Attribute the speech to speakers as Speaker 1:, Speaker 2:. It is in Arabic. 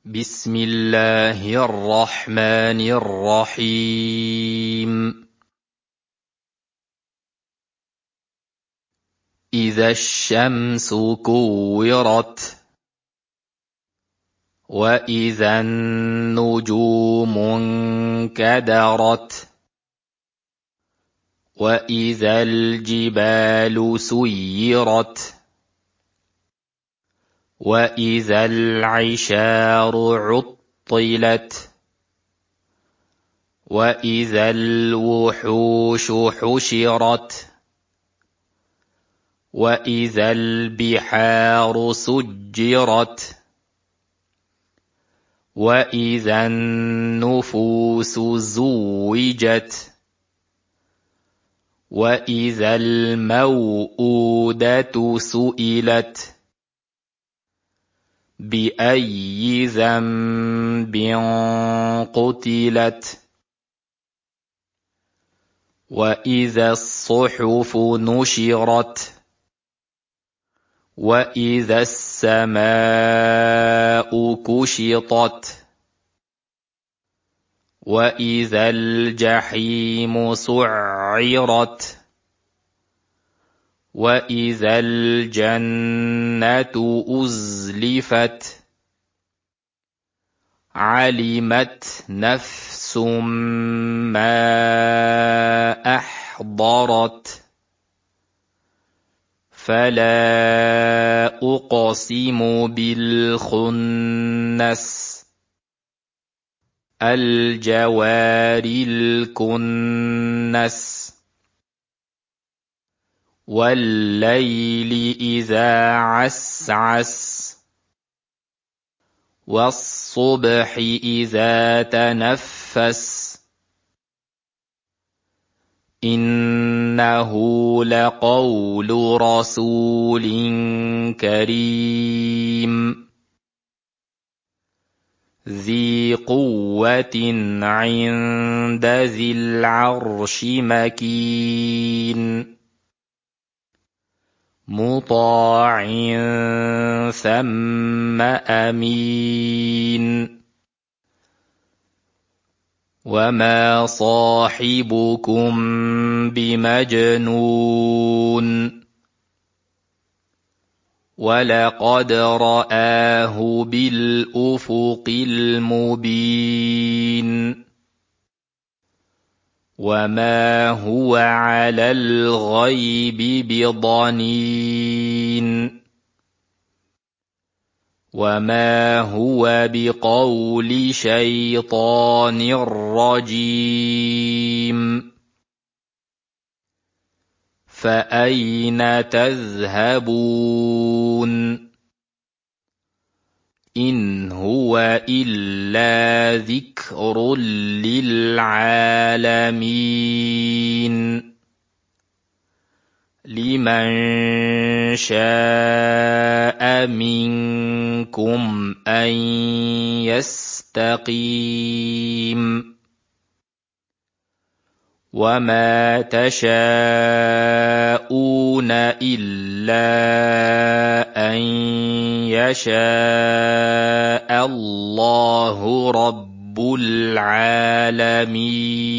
Speaker 1: بسم الله الرحمن الرحيم. إذا الشمس كورت وإذا النجوم انكدرت وإذا الجبال سيرت وإذا العشار عطلت وإذا الوحوش حشرت وإذا البحار سجرت وإذا النفوس زوجت وإذا الموءودة سئلت بأي ذنب قتلت وإذا الصحف نشرت وإذا السماء كشطت وإذا الجحيم سعرت وإذا الجنة أزلفت علمت نفس ما أحضرت فلا أقسم بالخنس الجوار الكنس والليل إذا عسعس والصبح إذا تنفس إنه لقول رسول كريم ذي قوة عند ذي العرش مكين مطاع ثم أمين وما صاحبكم بمجنون ولقد رآه بالأفق المبين وما هو على الغيب بضنين وما هو بقول شيطان رجيم فأين تذهبون إن هو إلا ذكر للعالمين لمن شاء منكم أن يستقيم وما تشاءون إلا أن يشاء الله رب العالمين.